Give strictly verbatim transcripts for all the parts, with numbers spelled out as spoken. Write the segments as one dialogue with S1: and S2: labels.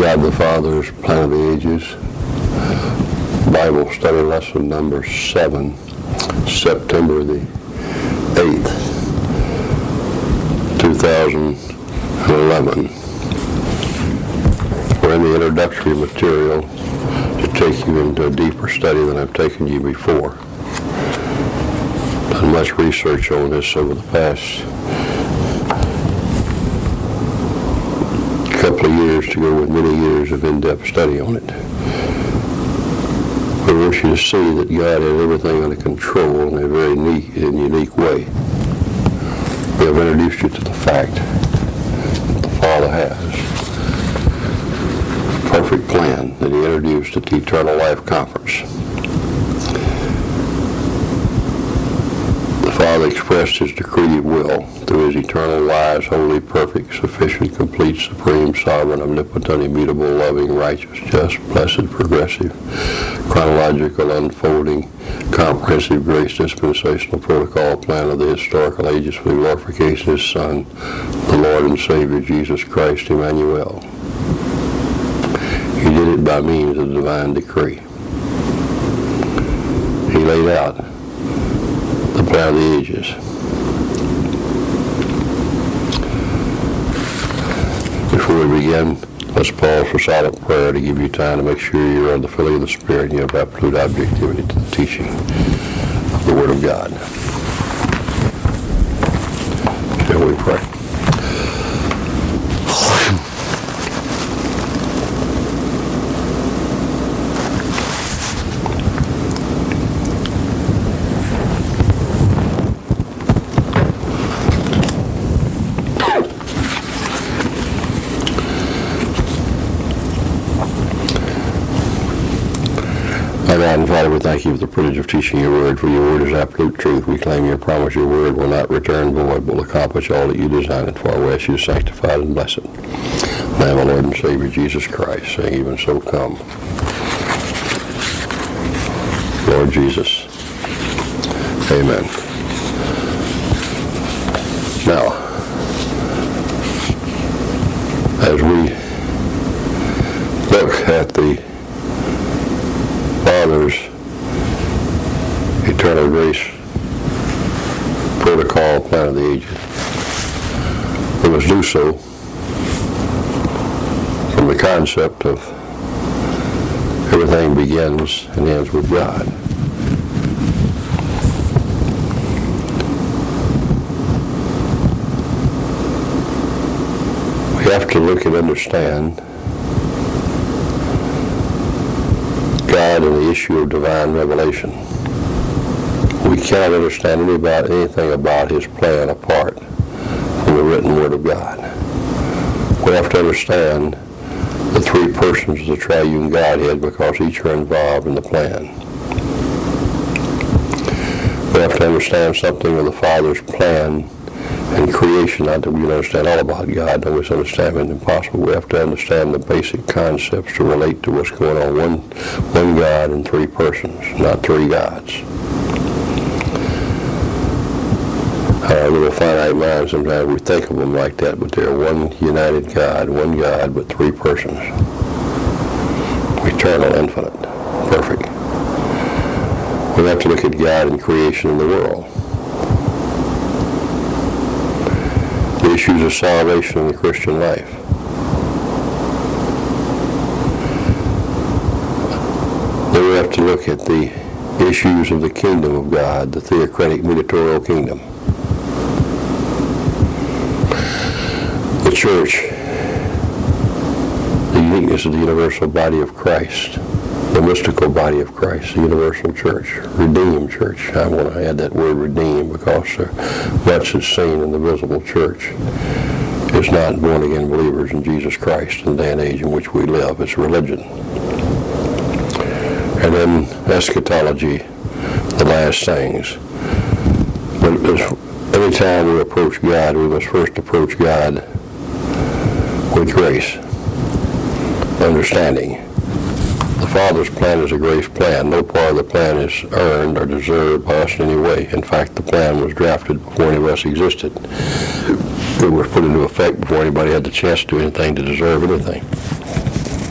S1: God the Father's Plan of the Ages, Bible study lesson number seven, September the eighth, two thousand eleven. We're in the introductory material to take you into a deeper study than I've taken you before. Done much research on this over the past couple of years to go with many years of in-depth study on it. I want you to see that God has everything under control in a very neat and unique way. We have introduced you to the fact that the Father has a perfect plan that He introduced at the Eternal Life Conference. The Father expressed His decreed will through His eternal, wise, holy, perfect, sufficient, complete, supreme, sovereign, omnipotent, immutable, loving, righteous, just, blessed, progressive, chronological, unfolding, comprehensive, grace, dispensational, protocol, plan of the historical ages for the glorification of His Son, the Lord and Savior, Jesus Christ, Emmanuel. He did it by means of divine decree. He laid out the plan of the ages. Before we begin, let's pause for silent prayer to give you time to make sure you're under the filling of the Spirit and you have absolute objectivity to the teaching of the Word of God. Shall we pray? Our God and Father, we thank you for the privilege of teaching your word, for your word is absolute truth. We claim your promise, your word will not return void, but will accomplish all that you designed it for. We ask you to sanctify it and bless it. In the name of our Lord and Savior, Jesus Christ, saying, even so come. Lord Jesus. Amen. Now, as we look at the Father's eternal grace protocol, plan of the ages, we must do so from the concept of everything begins and ends with God. We have to look and understand God and the issue of divine revelation. We cannot understand any about, anything about His plan apart from the written Word of God. We have to understand the three persons of the triune Godhead because each are involved in the plan. We have to understand something of the Father's plan and creation. Not that we can understand all about God, no misunderstanding is impossible. We have to understand the basic concepts to relate to what's going on. One, one God and three persons, not three gods. Our little finite mind, sometimes we think of them like that, but they're one united God, one God, but three persons. Eternal, infinite, perfect. We have to look at God and creation in the world. The issues of salvation in the Christian life. Then we have to look at the issues of the kingdom of God, the theocratic mediatorial kingdom. The church, the uniqueness of the universal body of Christ, the mystical body of Christ, the universal church, redeemed church. I want to add that word redeemed because uh, much is seen in the visible church. It's not born-again believers in Jesus Christ in the day and age in which we live. It's religion. And then eschatology, the last things. But any time we approach God, we must first approach God with grace, understanding. The Father's plan is a grace plan. No part of the plan is earned or deserved by us in any way. In fact, the plan was drafted before any of us existed. It was put into effect before anybody had the chance to do anything to deserve anything.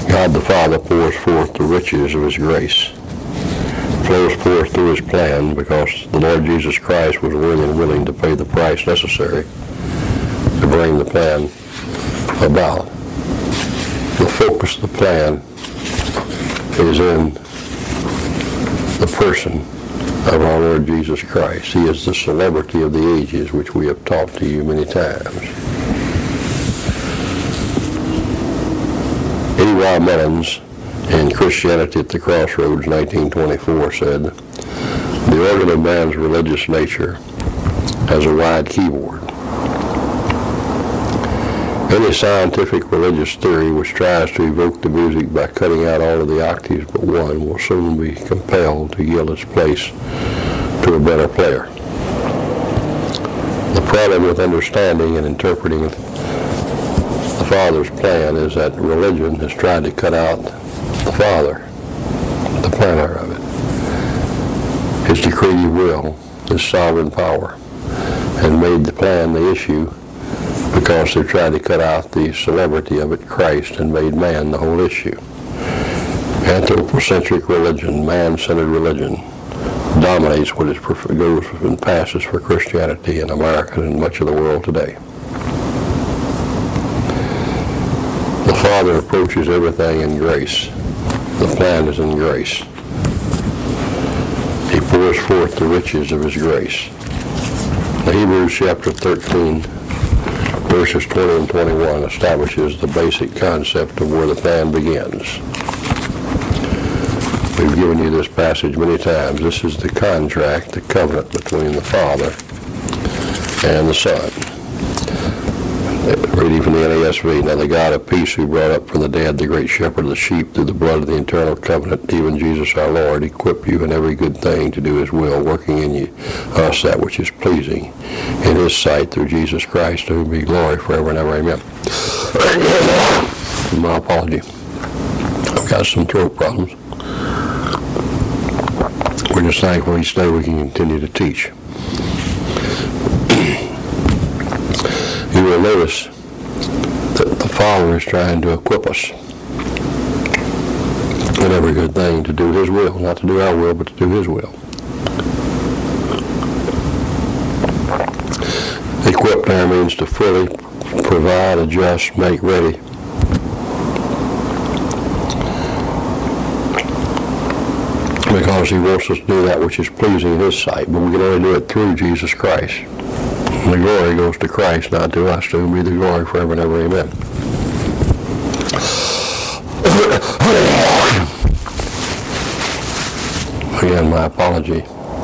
S1: God the Father pours forth the riches of his grace, flows forth through his plan, because the Lord Jesus Christ was willing and willing to pay the price necessary to bring the plan about. The focus of the plan is in the person of our Lord Jesus Christ. He is the celebrity of the ages, which we have taught to you many times. E. Y. Mullins, in Christianity at the Crossroads, nineteen twenty-four, said, "The organ of man's religious nature has a wide keyboard. Any scientific religious theory which tries to evoke the music by cutting out all of the octaves but one will soon be compelled to yield its place to a better player. The problem with understanding and interpreting the Father's plan is that religion has tried to cut out the Father, the planner of it, his decretive will, his sovereign power, and made the plan the issue, because they tried to cut out the celebrity of it, Christ, and made man the whole issue. Anthropocentric religion, man-centered religion, dominates what is, goes and passes for Christianity in America and much of the world today. The Father approaches everything in grace. The plan is in grace. He pours forth the riches of his grace. The Hebrews chapter thirteen, verses twenty and twenty-one establishes the basic concept of where the plan begins. We've given you this passage many times. This is the contract, the covenant between the Father and the Son. Reading from the N A S V, "Now the God of peace, who brought up from the dead the great shepherd of the sheep through the blood of the eternal covenant, even Jesus our Lord, equip you in every good thing to do his will, working in you us that which is pleasing in his sight, through Jesus Christ, to whom be glory forever and ever. Amen." My apology. I've got some throat problems. We're just thankful each day we can continue to teach. You will notice that the Father is trying to equip us in every good thing to do his will, not to do our will, but to do his will. Equip there means to fully provide, adjust, make ready. Because he wants us to do that which is pleasing in his sight, but we can only do it through Jesus Christ. And the glory goes to Christ, not to us, to whom be the glory forever and ever. Amen. Again, my apology.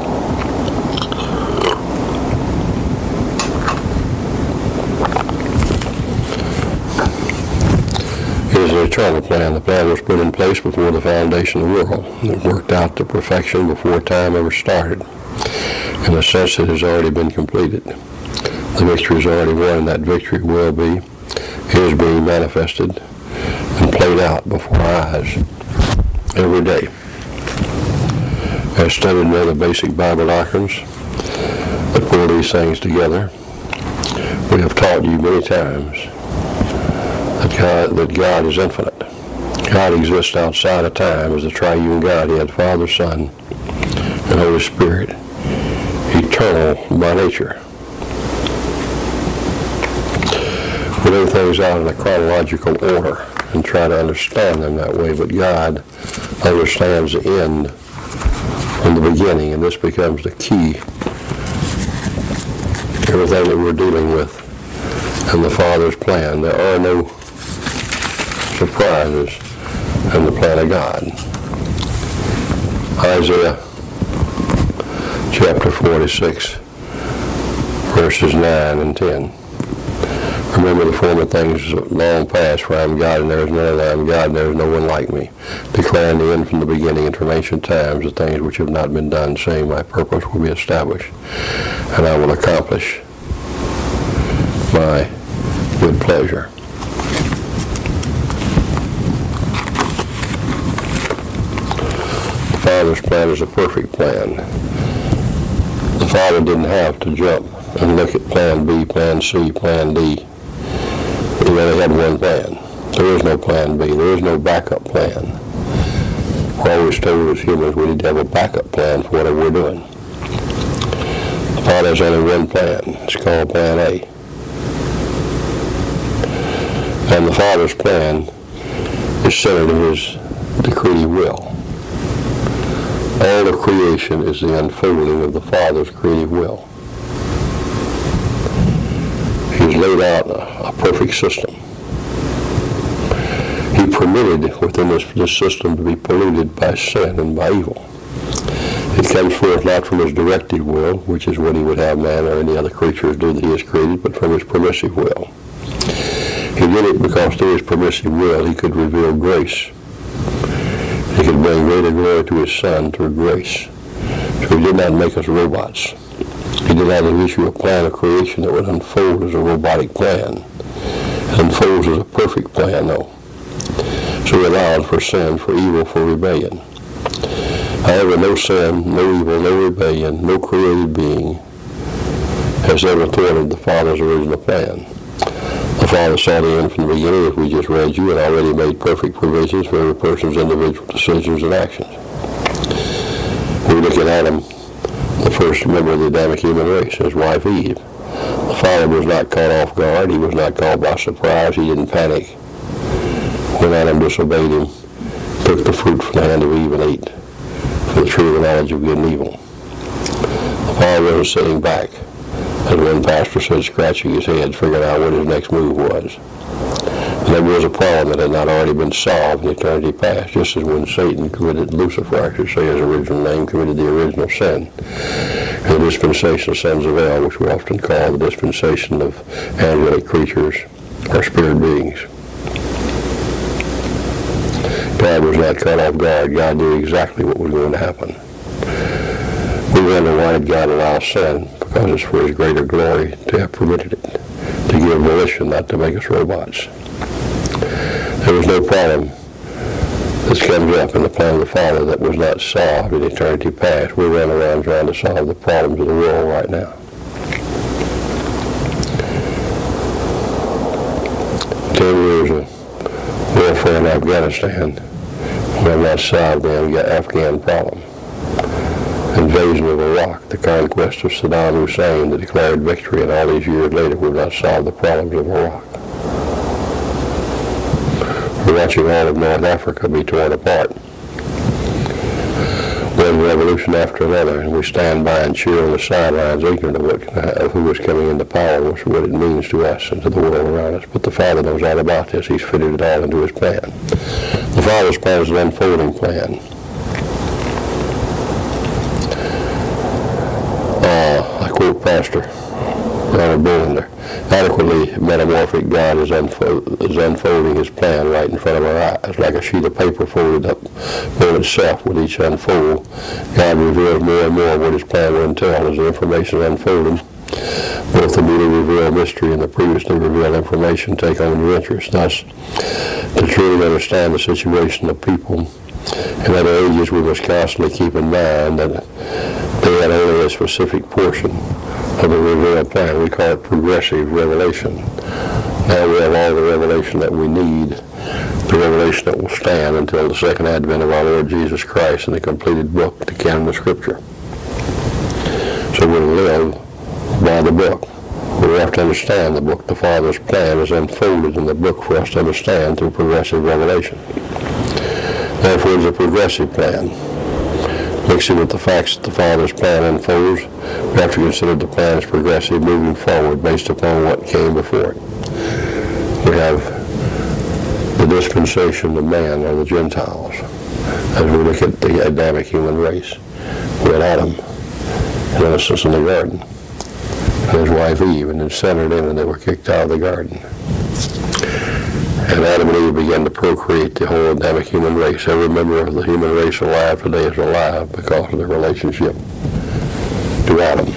S1: It is an eternal plan. The plan was put in place before the foundation of the world. It worked out to perfection before time ever started. In a sense, it has already been completed. The victory is already won, and that victory will be, is being manifested and played out before our eyes every day. As studied in other basic Bible doctrines that pull these things together, we have taught you many times that God, that God is infinite. God exists outside of time as a triune God. He had Father, Son, and Holy Spirit, eternal by nature. We lay things out in a chronological order and try to understand them that way, but God understands the end from the beginning, and this becomes the key. Everything that we're dealing with in the Father's plan, there are no surprises in the plan of God. Isaiah chapter forty-six, verses nine and ten. "Remember the former things long past, for I am God, and there is none other. I am God, and there is no one like me, declaring the end from the beginning and from ancient times, the things which have not been done, saying, my purpose will be established, and I will accomplish my good pleasure." The Father's plan is a perfect plan. The Father didn't have to jump and look at plan B, plan C, plan D. He only had one plan. There is no plan B. There is no backup plan. We're always told as humans we need to have a backup plan for whatever we're doing. The Father has only one plan. It's called Plan A. And the Father's plan is centered in His decreed will. All of creation is the unfolding of the Father's creative will. He's laid out a, a perfect system. He permitted within this, this system to be polluted by sin and by evil. It comes forth not from His directive will, which is what He would have man or any other creatures do that He has created, but from His permissive will. He did it because through His permissive will He could reveal grace. He could bring greater glory to His Son through grace. So He did not make us robots. He did not issue a plan of creation that would unfold as a robotic plan. It unfolds as a perfect plan, though. So He allowed for sin, for evil, for rebellion. However, no sin, no evil, no rebellion, no created being has ever thwarted the Father's original plan. The Father saw the end from the beginning, as we just read you, and already made perfect provisions for every person's individual decisions and actions. We look at Adam, the first member of the Adamic human race, his wife Eve. The Father was not caught off guard. He was not caught by surprise. He didn't panic when Adam disobeyed Him, took the fruit from the hand of Eve and ate, for the tree of the knowledge of good and evil. The Father wasn't sitting back, as one pastor said, scratching his head, figuring out what his next move was. And there was a problem that had not already been solved in eternity past, just as when Satan committed, Lucifer, I should say his original name, committed the original sin. In the dispensation of sons of El, which we often call the dispensation of angelic creatures or spirit beings. God was not caught off guard. God knew exactly what was going to happen. We wonder, why did God allow sin? Because it's for His greater glory to have permitted it, to give volition, not to make us robots. There was no problem that comes up in the plan of the Father that was not solved in eternity past. We run around trying to solve the problems of the world right now. Ten years of warfare in Afghanistan, we have not solved the Afghan problem. Invasion of Iraq, the conquest of Saddam Hussein, the declared victory, and all these years later we've not solved the problems of Iraq. We're watching all of North Africa be torn apart. One revolution after another, and we stand by and cheer on the sidelines, ignorant of, what, of who is coming into power, and what it means to us and to the world around us. But the Father knows all about this. He's fitted it all into His plan. The Father's plan is an unfolding plan. Uh, I quote Pastor Ronald Bullender, adequately metamorphic God is, unfo- is unfolding His plan right in front of our eyes, like a sheet of paper folded up on itself. With each unfold, God reveals more and more what His plan will entail as the information is unfolding. Both the newly revealed mystery and the previously revealed information take on new interest. Thus, to truly understand the situation of people in other ages, we must constantly keep in mind that they had only a specific portion of the revealed plan. We call it progressive revelation. Now we have all the revelation that we need, the revelation that will stand until the second advent of our Lord Jesus Christ in the completed book, the canon of Scripture. So we'll live by the book. We have to understand the book. The Father's plan is unfolded in the book for us to understand through progressive revelation. Therefore, it's a progressive plan. Mixing with the facts that the Father's plan unfolds, we have to consider the plan as progressive, moving forward based upon what came before it. We have the dispensation of man, or the Gentiles, as we look at the Adamic human race. We had Adam in innocence in the garden, and his wife Eve, and then centered in, and they were kicked out of the garden. And Adam and Eve began to procreate the whole Adamic human race. Every member of the human race alive today is alive because of their relationship to Adam.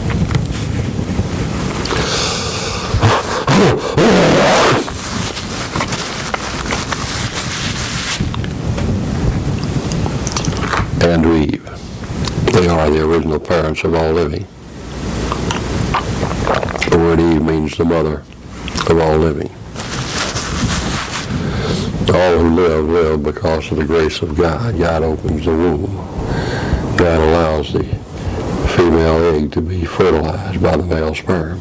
S1: And to Eve. They are the original parents of all living. The word Eve means the mother of all living. all who live, live because of the grace of God. God opens the womb. God allows the female egg to be fertilized by the male sperm.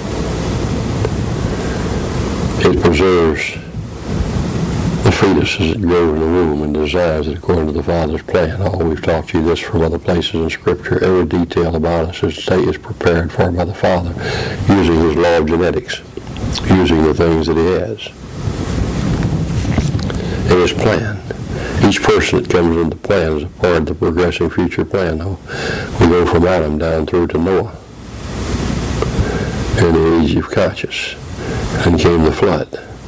S1: It preserves the fetus as it grows in the womb and designs it according to the Father's plan. Oh, we've taught you this from other places in Scripture. Every detail about us is, is prepared for by the Father using His law of genetics, using the things that He has in His plan. Each person that comes into the plan is a part of the progressing future plan. Though we go from Adam down through to Noah in the age of conscience. And came the flood.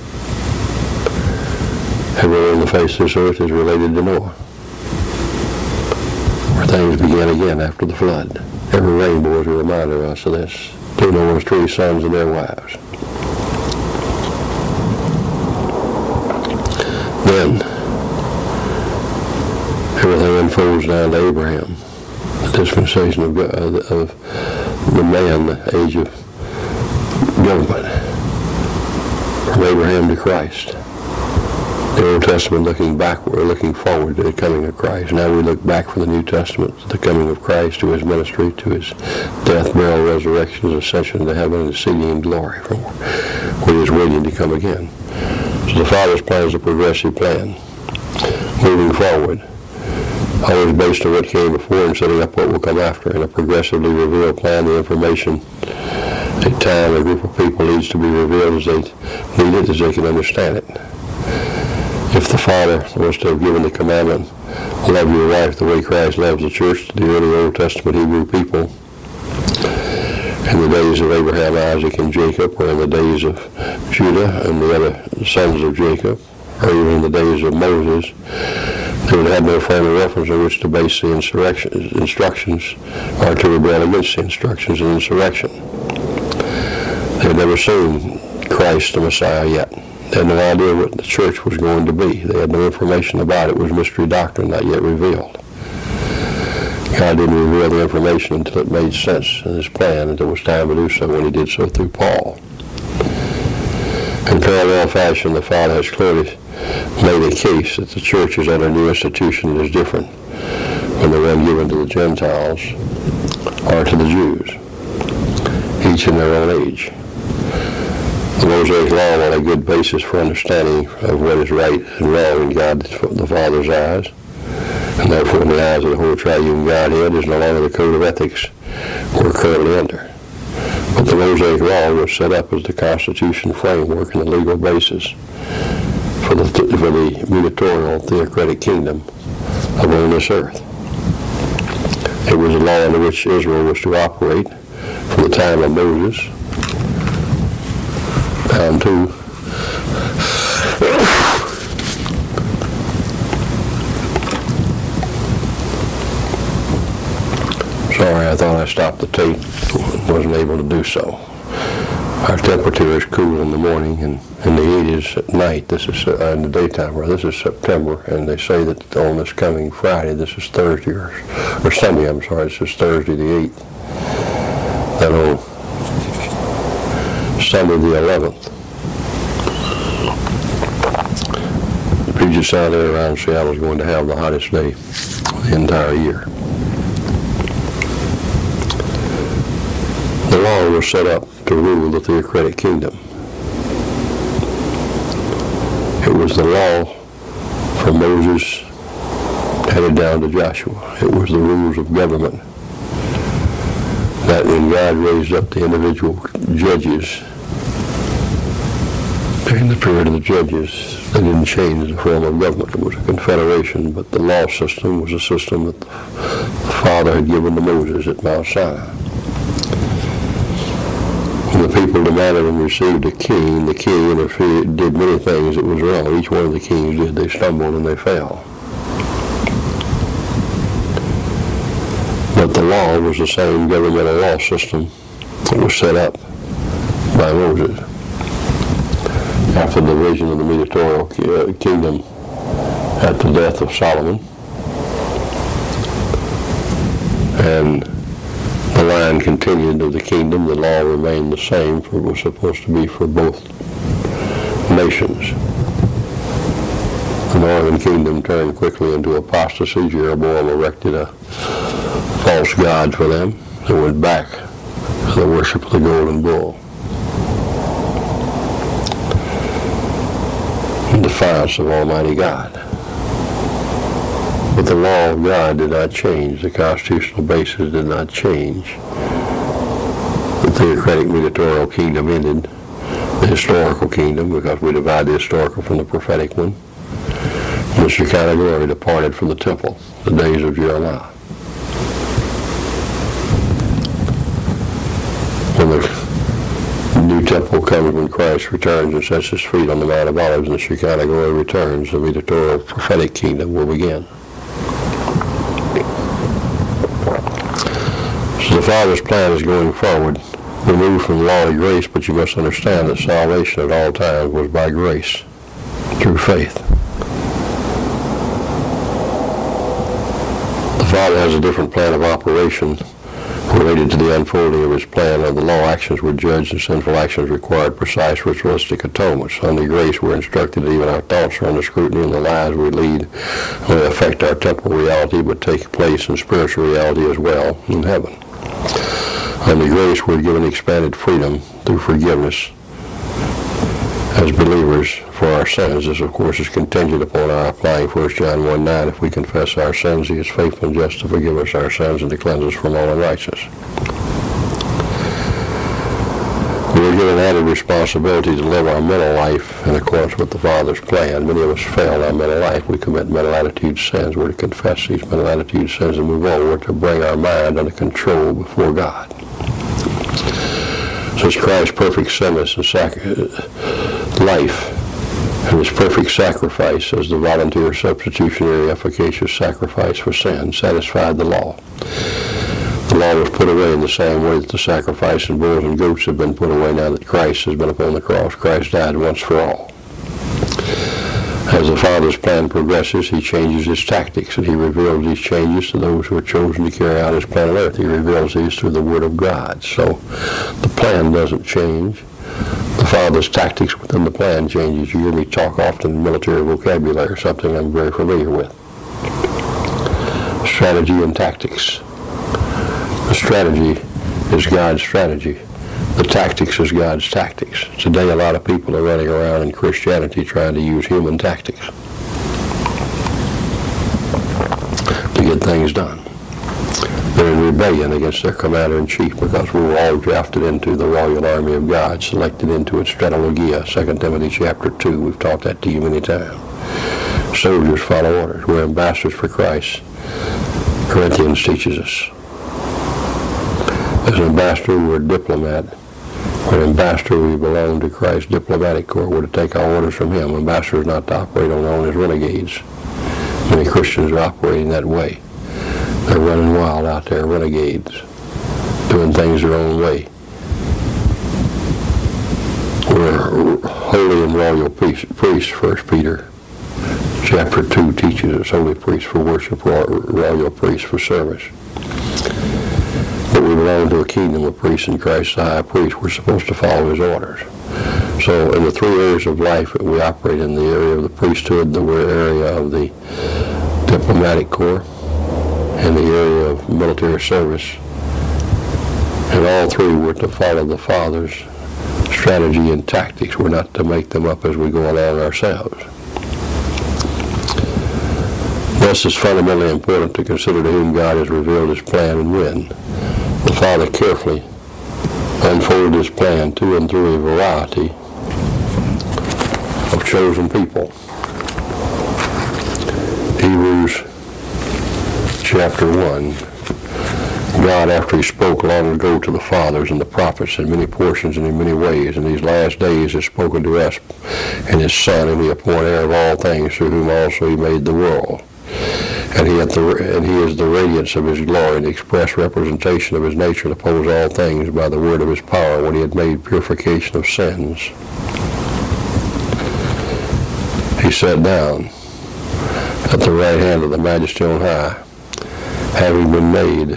S1: Everyone on the face of this earth is related to Noah, where things began again after the flood. Every rainbow is a reminder of us of this. Two Noah's three sons and their wives. Then everything unfolds down to Abraham, the dispensation of, God, of the man, the age of government. From Abraham to Christ. The Old Testament looking backward, looking forward to the coming of Christ. Now we look back for the New Testament to the coming of Christ, to His ministry, to His death, burial, resurrection, His ascension to heaven, and seating in glory, from where He is waiting to come again. So the Father's plan is a progressive plan, moving forward, always based on what came before and setting up what will come after. In a progressively revealed plan, the information a time a group of people needs to be revealed as they need it, as they can understand it. If the Father was to have given the commandment, love your wife the way Christ loves the church, to the early Old Testament Hebrew people, in the days of Abraham, Isaac, and Jacob, or in the days of Judah and the other sons of Jacob, or even in the days of Moses, they would have no frame of reference on which to base the instructions or to rebel against the instructions of insurrection. They had never seen Christ the Messiah yet. They had no idea what the church was going to be. They had no information about it. It was mystery doctrine not yet revealed. God didn't reveal the information until it made sense in His plan, until it was time to do so, when He did so through Paul. In parallel fashion, the Father has clearly made a case that the church is under a new institution that is different from the one given to the Gentiles or to the Jews, each in their own age. The Mosaic Law was a good basis for understanding of what is right and wrong in God the Father's eyes, and therefore in the eyes of the whole triune Godhead is no longer the code of ethics we're currently under. But the Mosaic Law was set up as the constitution framework and the legal basis for the, for the mediatorial theocratic kingdom upon this earth. It was a law under which Israel was to operate from the time of Moses down to sorry, I thought I stopped the tape. Wasn't able to do so. Our temperature is cool in the morning and in the eighties at night. This is uh, in the daytime. Or this is September, and they say that on this coming Friday, this is Thursday or, or Sunday. I'm sorry, this is Thursday the eighth. That on Sunday the eleventh, Puget Sound area around Seattle is going to have the hottest day of the entire year. The law was set up to rule the theocratic kingdom. It was the law from Moses headed down to Joshua. It was the rules of government that when God raised up the individual judges during the period of the judges, they didn't change the form of government. It was a confederation, but the law system was a system that the Father had given to Moses at Mount Sinai. When the people demanded and received a king, the king interfered, did many things that was wrong. Each one of the kings did. They stumbled and they fell. But the law was the same governmental law system that was set up by Moses after the division of the mediatorial kingdom at the death of Solomon. And the line continued of the kingdom. The law remained the same, for it was supposed to be for both nations. The northern kingdom turned quickly into apostasy. Jeroboam erected a false god for them and went back to the worship of the golden bull. In defiance of Almighty God. But the law of God did not change. The constitutional basis did not change. The theocratic mediatorial kingdom ended. The historical kingdom, because we divide the historical from the prophetic one. The Shekinah glory departed from the temple, the days of Jeremiah. When the new temple comes, when Christ returns and sets his feet on the Mount of Olives and the Shekinah glory returns, the mediatorial prophetic kingdom will begin. So the Father's plan is going forward. We move from the law to grace, but you must understand that salvation at all times was by grace, through faith. The Father has a different plan of operation related to the unfolding of his plan. Of the law, actions were judged and sinful actions required precise ritualistic atonements. Under grace, we're instructed that even our thoughts are under scrutiny, and the lives we lead may affect our temporal reality but take place in spiritual reality as well in heaven. Under grace, we're given expanded freedom through forgiveness as believers for our sins. This, of course, is contingent upon our applying First John one nine. If we confess our sins, he is faithful and just to forgive us our sins and to cleanse us from all unrighteousness. We are given added responsibility to live our mental life in accordance with the Father's plan. Many of us fail in our mental life. We commit mental attitude sins. We're to confess these mental attitude sins and move on. We're to bring our mind under control before God. Since Christ's perfect sinless and sac- life and his perfect sacrifice as the volunteer, substitutionary, efficacious sacrifice for sin satisfied the law. The law was put away in the same way that the sacrifice and bulls and goats have been put away now that Christ has been upon the cross. Christ died once for all. As the Father's plan progresses, he changes his tactics, and he reveals these changes to those who are chosen to carry out his plan on earth. He reveals these through the Word of God. So the plan doesn't change. The Father's tactics within the plan changes. You hear me talk often in military vocabulary, something I'm very familiar with. Strategy and tactics. The strategy is God's strategy. The tactics is God's tactics. Today, a lot of people are running around in Christianity trying to use human tactics to get things done. They're in rebellion against their commander-in-chief because we were all drafted into the royal army of God, selected into its strategia, Second Timothy chapter two. We've taught that to you many times. Soldiers follow orders. We're ambassadors for Christ. Corinthians teaches us. As an ambassador, we're a diplomat. We're an ambassador, we belong to Christ's diplomatic corps. We're to take our orders from him. Ambassadors not to operate on their own as renegades. Many Christians are operating that way. They're running wild out there, renegades, doing things their own way. We're holy and royal priests, First Peter chapter two teaches us, holy priests for worship, royal priests for service. But we belong to a kingdom of priests, and Christ the high priest. We're supposed to follow his orders. So in the three areas of life that we operate in, the area of the priesthood, the area of the diplomatic corps, and the area of military service, and all three we're to follow the Father's strategy and tactics. We're not to make them up as we go along ourselves. Thus, it's fundamentally important to consider to whom God has revealed his plan and when. The Father carefully unfolded his plan to and through a variety of chosen people. Hebrews chapter one. God, after he spoke long ago to the fathers and the prophets in many portions and in many ways, in these last days has spoken to us in his Son, whom he appointed heir of all things, through whom also he made the world. And he, the, and he is the radiance of his glory, and the express representation of his nature, to oppose all things by the word of his power, when he had made purification of sins. He sat down at the right hand of the Majesty on high, having been made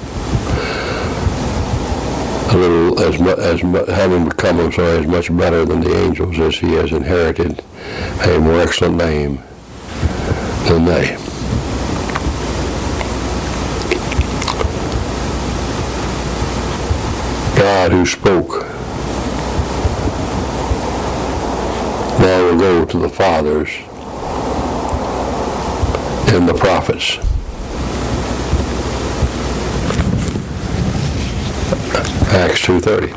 S1: a little, as, mu- as mu- having become, I'm sorry, as much better than the angels, as he has inherited a more excellent name than they. God who spoke long ago to the fathers and the prophets. Acts two thirty.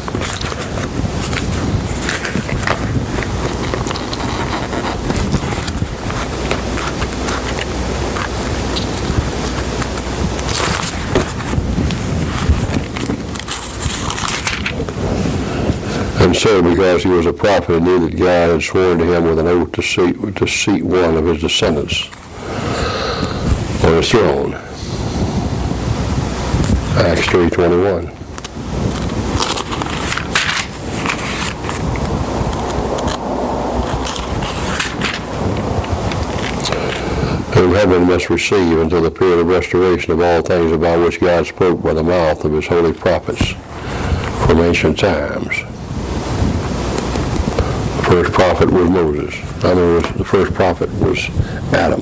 S1: And so, because he was a prophet and knew that God had sworn to him with an oath to seat, to seat one of his descendants on his throne. Acts three twenty-one. Whom heaven must receive until the period of restoration of all things about which God spoke by the mouth of his holy prophets from ancient times. The first prophet was Moses. I mean, the first prophet was Adam.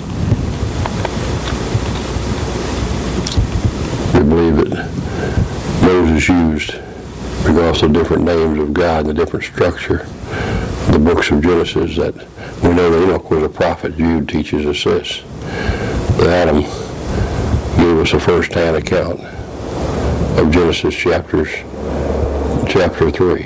S1: We believe that Moses used, because of different names of God and the different structure, the books of Genesis, that we know that Enoch was a prophet. Jude teaches us this. That Adam gave us a first-hand account of Genesis chapters, chapter three.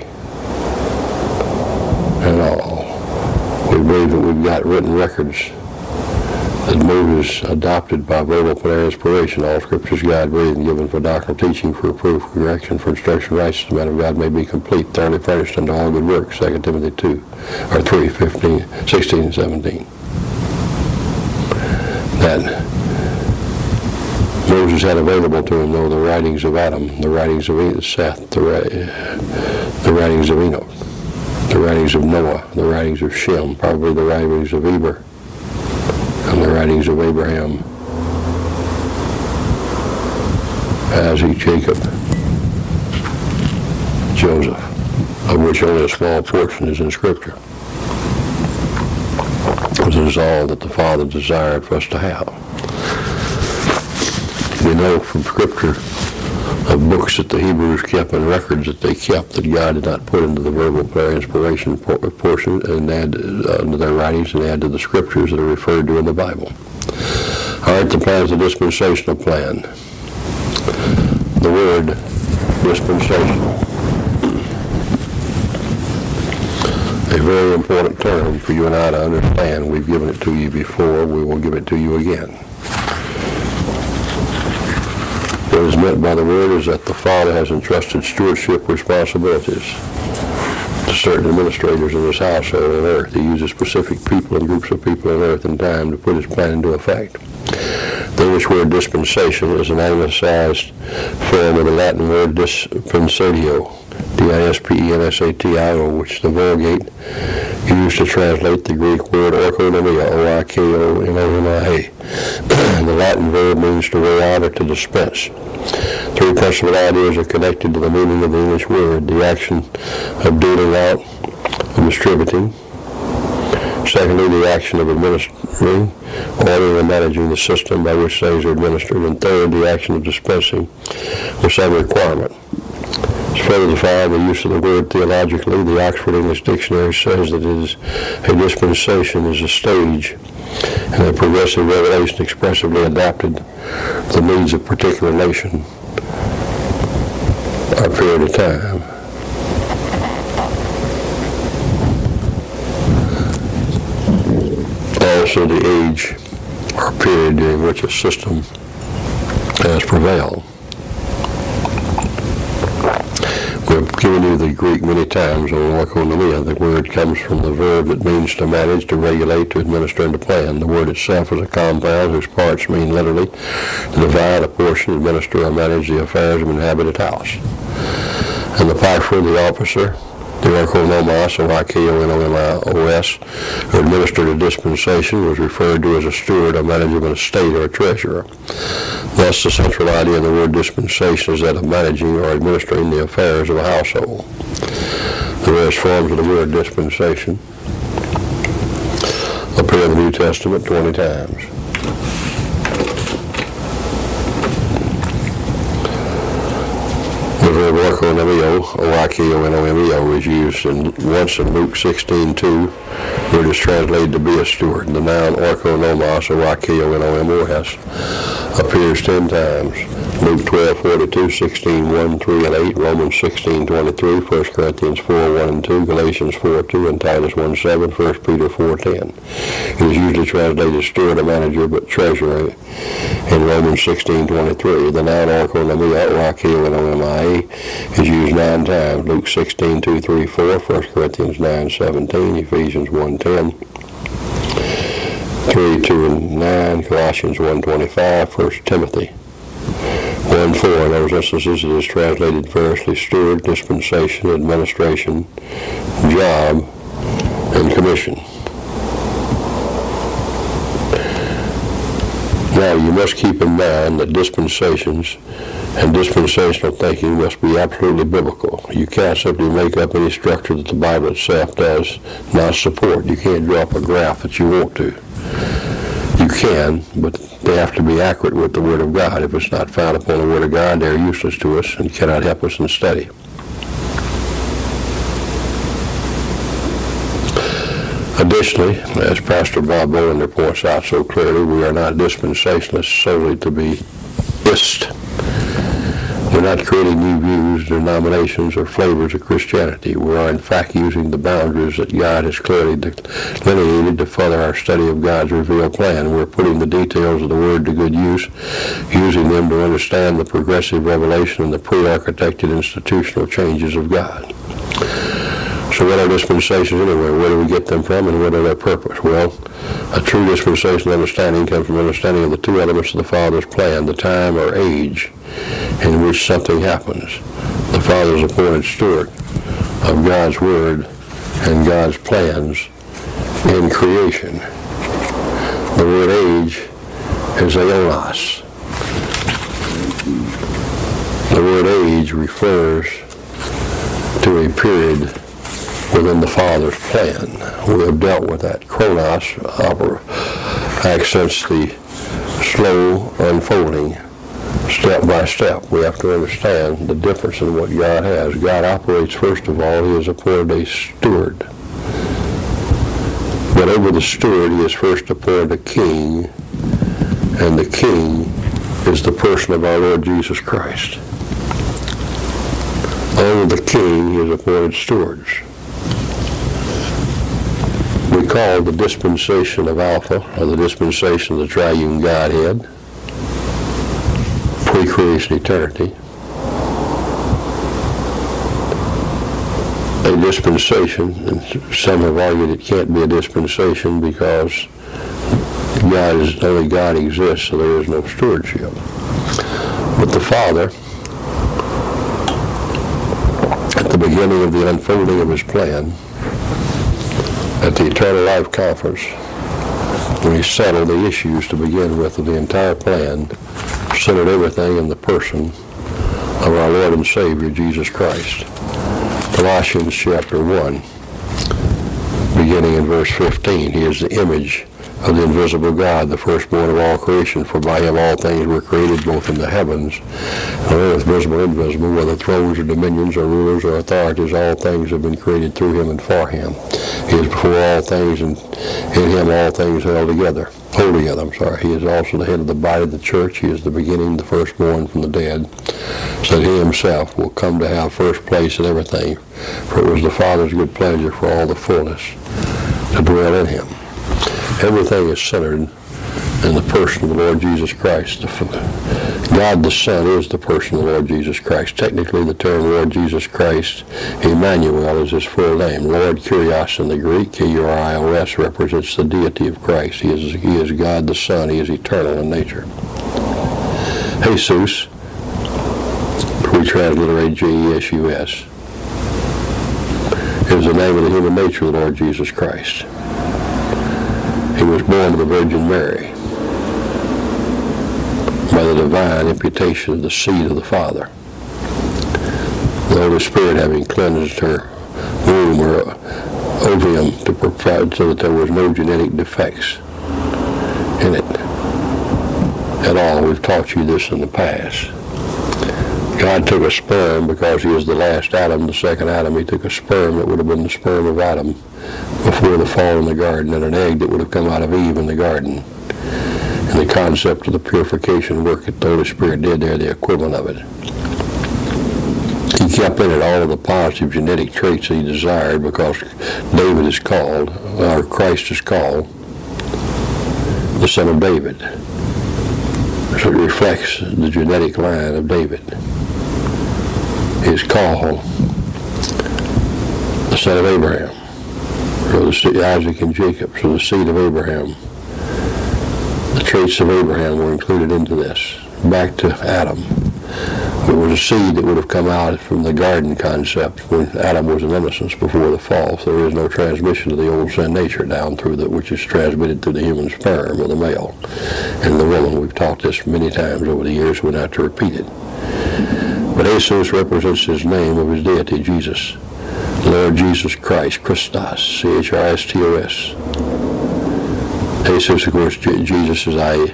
S1: And all. We believe that we've got written records that Moses adopted by verbal inspiration. All scriptures God breathed and given for doctrinal teaching, for proof, correction, for instruction, righteousness, the man of God may be complete, thoroughly furnished unto all good works. Second Timothy two, or three, fifteen, sixteen, and seventeen. That Moses had available to him, though, the writings of Adam, the writings of Seth, the, the writings of Enoch, the writings of Noah, the writings of Shem, probably the writings of Eber, and the writings of Abraham, Isaac, Jacob, Joseph, of which only a small portion is in Scripture. This is all that the Father desired for us to have. We know from Scripture of books that the Hebrews kept and records that they kept that God did not put into the verbal prayer inspiration portion and add uh, to their writings and add to the scriptures that are referred to in the Bible. All right, the plan is the dispensational plan. The word dispensation. A very important term for you and I to understand. We've given it to you before. We will give it to you again. What is meant by the word is that the Father has entrusted stewardship responsibilities to certain administrators in his household on earth. He uses specific people and groups of people on earth and time to put his plan into effect. The English word dispensation is an anglicized form of the Latin word dispensatio, D I S P E N S A T I O, which the Vulgate used to translate the Greek word oikonomia, O I K O N O M I A. The Latin verb means to weigh out or to dispense. Three principal ideas are connected to the meaning of the English word: the action of dealing out, of distributing. Secondly, the action of administering, ordering and managing the system by which things are administered. And third, the action of dispensing with some requirement. To further define the use of the word theologically, the Oxford English Dictionary says that it is a dispensation is a stage in a progressive revelation expressively adapted to the needs of a particular nation or period of time. Also the age or period during which a system has prevailed. We've given you the Greek many times on oikonomia. The word comes from the verb that means to manage, to regulate, to administer, and to plan. The word itself is a compound whose parts mean literally to divide, apportion, administer, or manage the affairs of an inhabited house. And the pastoral, the officer, the oikonomos, O I K O N O M I O S, who administered a dispensation, was referred to as a steward, a manager of an estate, or a treasurer. Thus, the central idea in the word dispensation is that of managing or administering the affairs of a household. The various forms of the word dispensation. The appear in the New Testament twenty times. The verb oikonomio, oikonomio, is used in, once in Luke sixteen two, where it is translated to be a steward. The noun oikonomos, oikonomos, appears ten times. Luke twelve forty-two, sixteen one, three, and eight, Romans sixteen twenty-three, First Corinthians four one and two, Galatians four two, and Titus one seven, First Peter four ten. It is usually translated steward or manager, but treasurer in Romans sixteen twenty-three. The noun oikonomia, oikonomia, is used nine times. Luke sixteen two, three, four, First Corinthians nine seventeen, Ephesians one ten, three two and nine, Colossians one twenty-five, First Timothy one four. In those instances, it is translated variously steward, dispensation, administration, job, and commission. Now, you must keep in mind that dispensations and dispensational thinking must be absolutely biblical. You can't simply make up any structure that the Bible itself does not support. You can't draw up a graph that you want to. You can, but they have to be accurate with the Word of God. If it's not found upon the Word of God, they're useless to us and cannot help us in study. Additionally, as Pastor Bob Bowender points out so clearly, we are not dispensationalists solely to be ist. We're not creating new views, denominations, or flavors of Christianity. We are in fact using the boundaries that God has clearly delineated to further our study of God's revealed plan. We're putting the details of the Word to good use, using them to understand the progressive revelation and the pre-architected institutional changes of God. So what are dispensations anyway? Where do we get them from, and what are their purpose? Well, a true dispensational understanding comes from understanding of the two elements of the Father's plan, the time or age in which something happens. The Father's appointed steward of God's Word and God's plans in creation. The word age is aeonos. The word age refers to a period within the Father's plan. We have dealt with that. Chronos opera accents the slow unfolding step by step. We have to understand the difference in what God has. God operates, first of all, He has appointed a steward. But over the steward, He has first appointed a king, and the king is the person of our Lord Jesus Christ. Over the king, He has appointed stewards. We call the dispensation of Alpha, or the dispensation of the triune Godhead, pre-creation eternity, a dispensation, and some have argued it can't be a dispensation because God is, only God exists, so there is no stewardship. But the Father, at the beginning of the unfolding of His plan, at the Eternal Life Conference, when He settled the issues to begin with of the entire plan, centered everything in the person of our Lord and Savior, Jesus Christ. Colossians chapter one, beginning in verse fifteen, He is the image of the invisible God, the firstborn of all creation, for by Him all things were created, both in the heavens and on earth, visible and invisible, whether thrones or dominions or rulers or authorities, all things have been created through Him and for Him. He is before all things, and in Him all things held together. Hold together, I'm sorry. He is also the head of the body of the church. He is the beginning, the firstborn from the dead, so that He Himself will come to have first place in everything. For it was the Father's good pleasure for all the fullness to dwell in Him. Everything is centered in the person of the Lord Jesus Christ. God the Son is the person of the Lord Jesus Christ. Technically, the term Lord Jesus Christ, Emmanuel, is His full name. Lord Kyrios in the Greek, K U R I O S, represents the deity of Christ. He is, he is God the Son. He is eternal in nature. Jesus, we transliterate J E S U S, is the name of the human nature of the Lord Jesus Christ. He was born of the Virgin Mary by the divine imputation of the seed of the Father. The Holy Spirit having cleansed her womb or ovum to provide so that there was no genetic defects in it at all. We've taught you this in the past. God took a sperm because he is the last Adam, the second Adam. He took a sperm that would have been the sperm of Adam before the fall in the garden, and an egg that would have come out of Eve in the garden. And the concept of the purification work that the Holy Spirit did there, the equivalent of it. He kept in it all of the positive genetic traits that he desired, because David is called, or Christ is called, the son of David. So it reflects the genetic line of David. Is called the son of Abraham, or the seed, Isaac and Jacob, so the seed of Abraham. The traits of Abraham were included into this. Back to Adam. It was a seed that would have come out from the garden concept when Adam was in innocence before the fall. So there is no transmission of the old sin nature down through the, which is transmitted through the human sperm of the male and the woman. We've taught this many times over the years. We're not to repeat it. But Jesus represents his name of his deity, Jesus. Lord Jesus Christ, Christos, C H R I S T O S. Jesus, of course, Jesus is I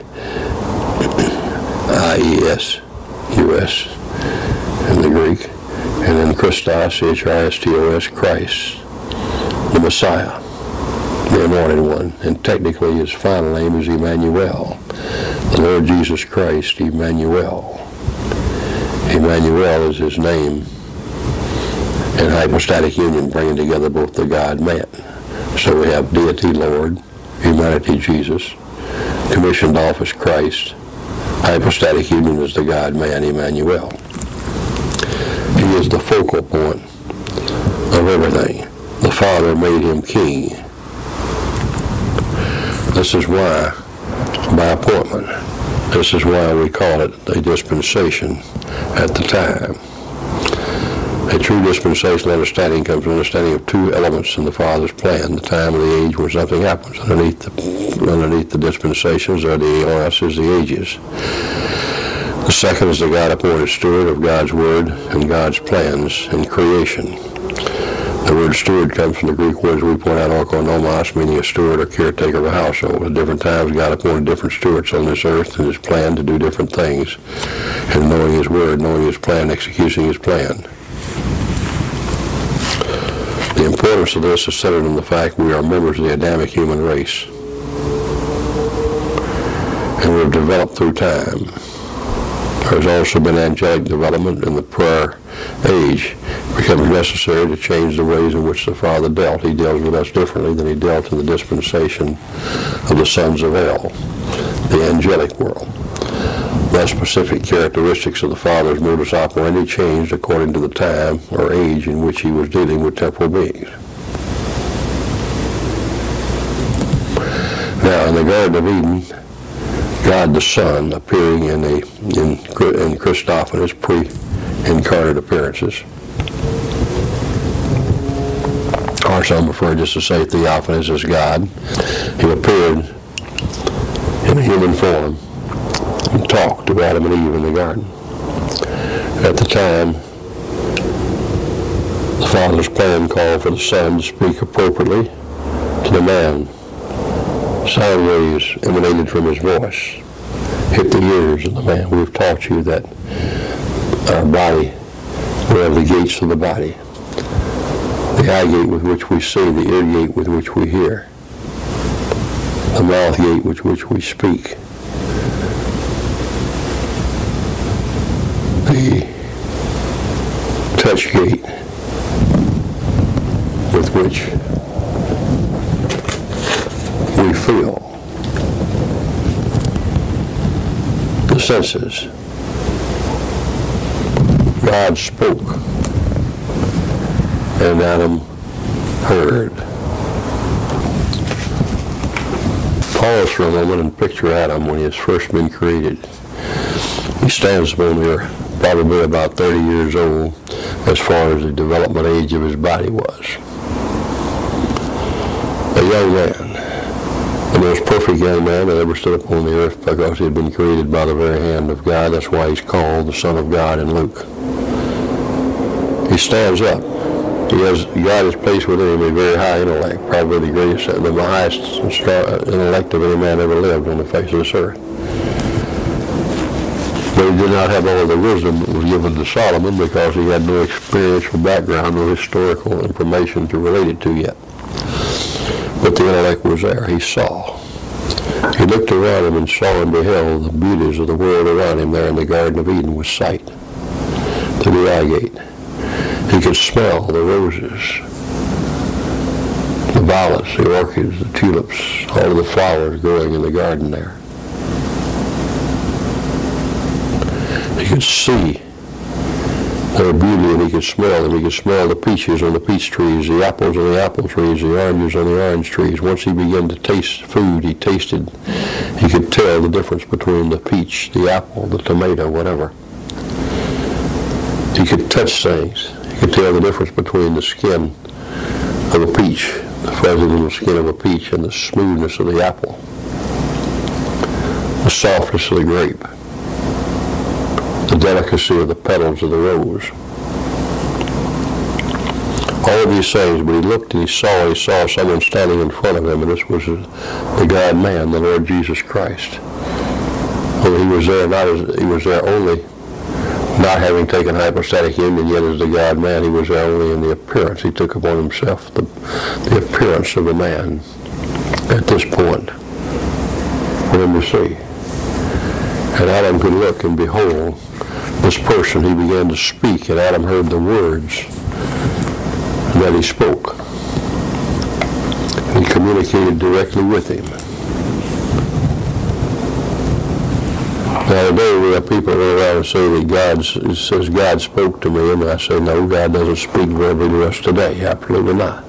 S1: E S, U S in the Greek. And then Christos, C H R I S T O S, Christ, the Messiah, the anointed one. And technically his final name is Emmanuel. The Lord Jesus Christ, Emmanuel. Emmanuel is his name, and hypostatic union, bringing together both the God-man. So we have deity, Lord, humanity, Jesus, commissioned office, Christ, hypostatic union is the God-man, Emmanuel. He is the focal point of everything. The Father made him king. This is why, by appointment, this is why we call it a dispensation at the time. A true dispensational understanding comes from understanding of two elements in the Father's plan: the time and the age when something happens. Underneath the, underneath the dispensations are the eons, the ages. The second is the God-appointed steward of God's Word and God's plans in creation. The word steward comes from the Greek words we point out, oikonomos, meaning a steward or caretaker of a household. At different times, God appointed different stewards on this earth and his plan to do different things. And knowing his word, knowing his plan, executing his plan. The importance of this is centered in the fact we are members of the Adamic human race. And we've developed through time. There's also been angelic development in the prior age. It becomes necessary to change the ways in which the Father dealt. He deals with us differently than he dealt in the dispensation of the sons of El, the angelic world. Thus, specific characteristics of the Father's modus operandi changed according to the time or age in which he was dealing with temporal beings. Now, in the Garden of Eden, God the Son appearing in a in, in Christophanies, pre-incarnate appearances. Or some prefer just to say Theophanies as God. He appeared in a human form and talked to Adam and Eve in the garden. At the time, the Father's plan called for the Son to speak appropriately to the man. Sound waves emanated from his voice, hit the ears of the man. We've taught you that our body, we have the gates of the body. The eye gate with which we see, the ear gate with which we hear, the mouth gate with which we speak, the touch gate with which we feel, the senses. God spoke, and Adam heard. Pause for a moment and picture Adam when he has first been created. He stands upon the earth, probably about thirty years old, as far as the development age of his body was. A young man, the most perfect young man that ever stood upon the earth, because he had been created by the very hand of God. That's why he's called the Son of God in Luke. He stands up He has, God has placed within him a very high intellect, probably the greatest, the highest intellect of any man ever lived on the face of this earth. But he did not have all of the wisdom that was given to Solomon because he had no experiential background or historical information to relate it to yet. But the intellect was there. He saw. He looked around him and saw and beheld the beauties of the world around him there in the Garden of Eden with sight through the eye gate. He could smell the roses, the violets, the orchids, the tulips, all of the flowers growing in the garden there. He could see their beauty, and he could smell them. He could smell the peaches on the peach trees, the apples on the apple trees, the oranges on the orange trees. Once he began to taste food, he tasted, he could tell the difference between the peach, the apple, the tomato, whatever. He could touch things. He could tell the difference between the skin of a peach, the fuzzy little skin of a peach, and the smoothness of the apple, the softness of the grape, the delicacy of the petals of the rose. All of these things, but he looked and he saw, he saw someone standing in front of him, and this was the God-man, the Lord Jesus Christ. Well, he was there not as, he was there only not having taken hypostatic union yet as the God-man. He was there only in the appearance. He took upon himself the, the appearance of a man at this point for him to see. And Adam could look and behold this person. He began to speak, and Adam heard the words that he spoke. He communicated directly with him. Now today we have people run around and say that God, it says God spoke to me, and I say no, God doesn't speak verbally to us today. Absolutely not.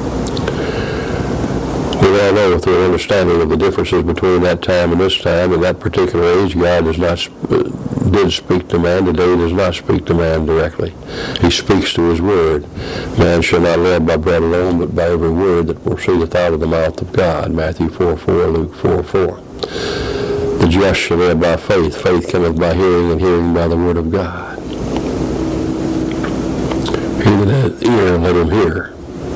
S1: We all know through an understanding of the differences between that time and this time, and that particular age, God does not uh, did speak to man. Today he does not speak to man directly. He speaks to his word. Man shall not live by bread alone, but by every word that proceedeth out of the mouth of God. Matthew four four, Luke four four. The just shall live by faith. Faith cometh by hearing, and hearing by the word of God. He that hath ear, let him hear.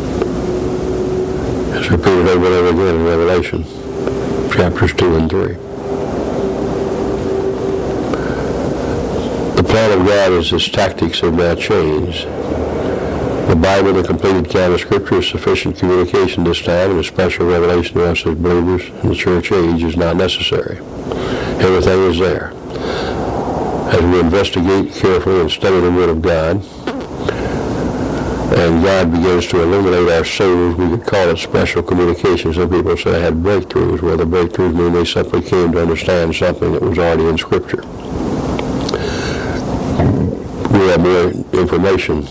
S1: It's repeated over and over again in Revelation, chapters two and three. The plan of God is his tactics have now changed. The Bible, the completed canon of Scripture, is sufficient communication this time, and a special revelation to us as believers in the church age is not necessary. Everything is there. As we investigate carefully and study the Word of God, and God begins to illuminate our souls, we could call it special communication. Some people say I had breakthroughs. Well, the breakthroughs mean they simply came to understand something that was already in Scripture. We have more information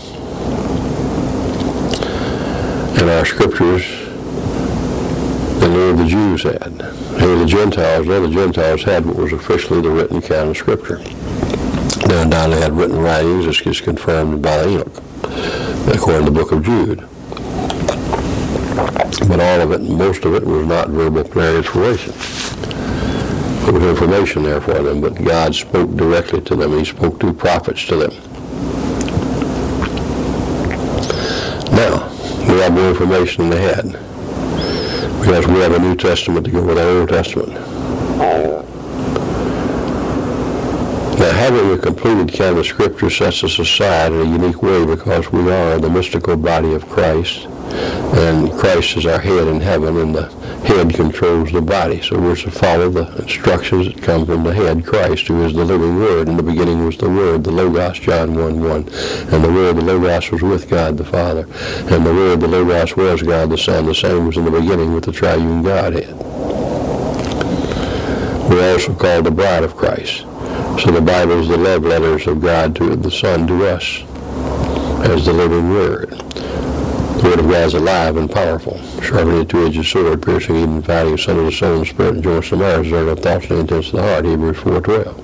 S1: in our Scriptures than any of the Jews had. Any of the Gentiles, none of the Gentiles had what was officially the written canon of Scripture. They undoubtedly had written writings, as is confirmed by Enoch, according to the book of Jude. But all of it, most of it, was not verbal prayer inspiration. There was information there for them, but God spoke directly to them. He spoke through prophets to them. Now, we have more information in the head, because we have a New Testament to go with our Old Testament. Now, having a completed canon of Scripture sets us aside in a unique way, because we are the mystical body of Christ, and Christ is our head in heaven, and the head controls the body. So we're to follow the instructions that come from the head, Christ, who is the living Word. In the beginning was the Word, the Logos, John one one. And the Word, the Logos, was with God the Father. And the Word, the Logos, was God the Son. The same was in the beginning with the triune Godhead. We're also called the bride of Christ. So the Bible is the love letters of God to the Son to us as the living Word. The Word of God is alive and powerful, sharper than a two-edged sword, piercing even dividing asunder the soul and spirit, and joints and marrow, discerning of thoughts and intents of the heart. Hebrews four twelve.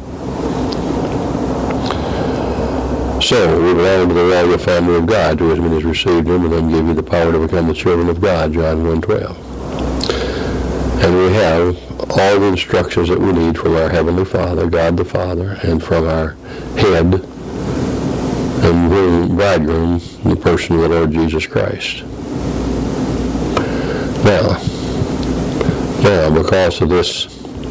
S1: So we belong to the royal family of God, to as many as received him, and then give you the power to become the children of God. John one twelve. And we have all the instructions that we need from our Heavenly Father, God the Father, and from our head, and groom, bridegroom, the person of the Lord Jesus Christ. Now, now, because of this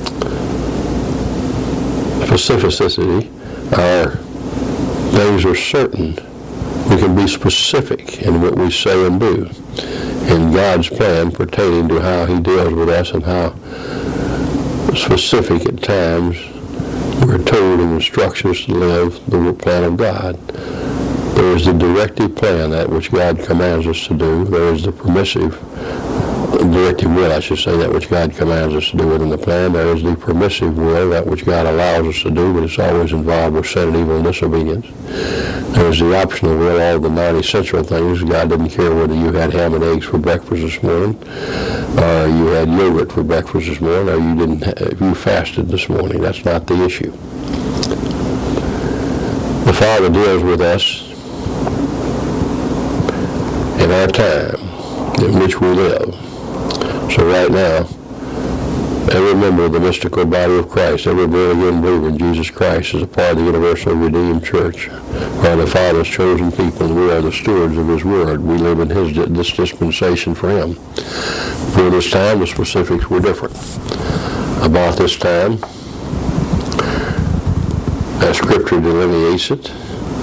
S1: specificity, our things are certain. We can be specific in what we say and do in God's plan pertaining to how He deals with us and how specific at times we're told in instructions to live the plan of God. There is the directive plan, that which God commands us to do. There is the permissive, directive will, I should say, that which God commands us to do within the plan. There is the permissive will, that which God allows us to do, but it's always involved with sin and evil and disobedience. There is the optional will, all the non-essential things. God didn't care whether you had ham and eggs for breakfast this morning, or you had yogurt for breakfast this morning, or you didn't. If you fasted this morning, that's not the issue. The Father deals with us in our time in which we live. So right now, every member of the mystical body of Christ, every born-again believer in Jesus Christ is a part of the universal redeemed church. We are the Father's chosen people, and we are the stewards of His word. We live in His this dispensation for Him. For this time, the specifics were different. About this time, as Scripture delineates it,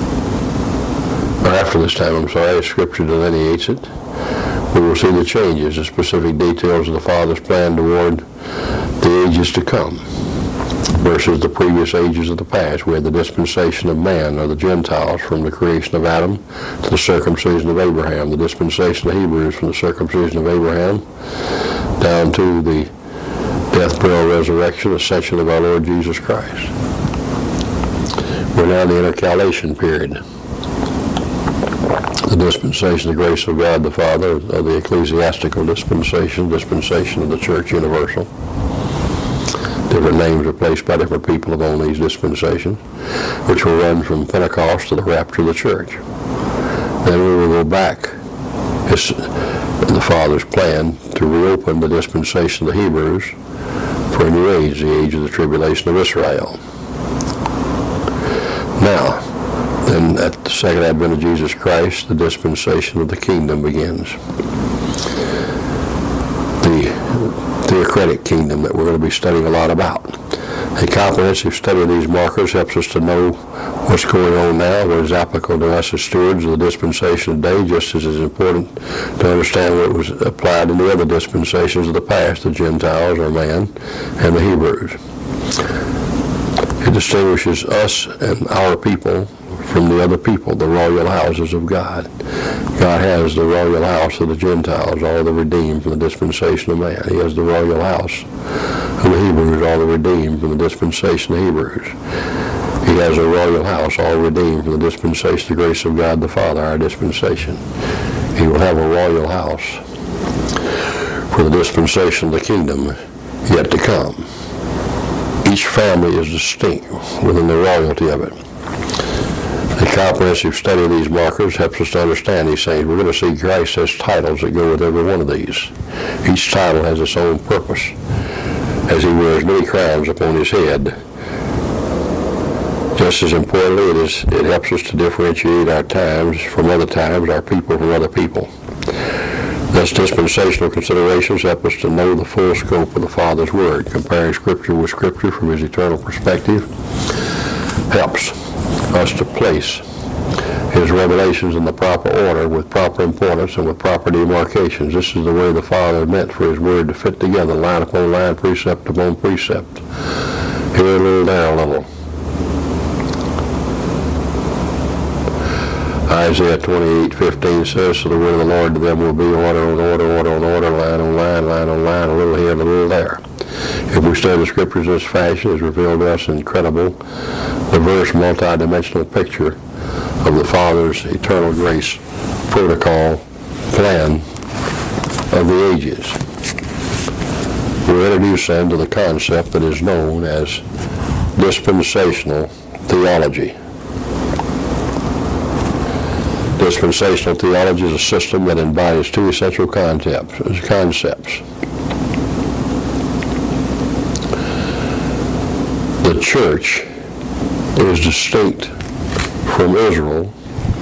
S1: or after this time, I'm sorry, as Scripture delineates it, we will see the changes, the specific details of the Father's plan toward the ages to come versus the previous ages of the past. We had the dispensation of man, or the Gentiles, from the creation of Adam to the circumcision of Abraham, the dispensation of Hebrews from the circumcision of Abraham down to the death, burial, resurrection, ascension of our Lord Jesus Christ. We're now in the intercalation period. The dispensation of the grace of God the Father, of the ecclesiastical dispensation, dispensation of the church universal. Different names are placed by different people upon these dispensations, which will run from Pentecost to the rapture of the church. Then we will go back, it's the Father's plan, to reopen the dispensation of the Hebrews for a new age, the age of the tribulation of Israel. Now, then at the second advent of Jesus Christ, the dispensation of the kingdom begins. The theocratic kingdom that we're going to be studying a lot about. A comprehensive study of these markers helps us to know what's going on now, what is applicable to us as stewards of the dispensation today, just as it's important to understand what was applied in the other dispensations of the past, the Gentiles, or man, and the Hebrews. It distinguishes us and our people from the other people, the royal houses of God. God has the royal house of the Gentiles, all the redeemed from the dispensation of man. He has the royal house of the Hebrews, all the redeemed from the dispensation of Hebrews. He has a royal house, all redeemed from the dispensation of the grace of God the Father, our dispensation. He will have a royal house for the dispensation of the kingdom yet to come. Each family is distinct within the royalty of it. A comprehensive study of these markers helps us to understand these things. We're going to see Christ has titles that go with every one of these. Each title has its own purpose, as He wears many crowns upon His head. Just as importantly, it, is, it helps us to differentiate our times from other times, our people from other people. Thus, dispensational considerations help us to know the full scope of the Father's Word. Comparing Scripture with Scripture from His eternal perspective helps us to place His revelations in the proper order, with proper importance, and with proper demarcations. This is the way the Father meant for His Word to fit together, line upon line, precept upon precept. Here a little, there a little. Isaiah twenty-eight fifteen says, so the word of the Lord to them will be order on order, order on order, line on line, line on line, a little here and a little there. If we study the Scriptures in this fashion, it's revealed to us an incredible, diverse, multi-dimensional picture of the Father's eternal grace protocol plan of the ages. We'll introduce them to the concept that is known as dispensational theology. Dispensational theology is a system that embodies two essential concepts. concepts. The church is distinct from Israel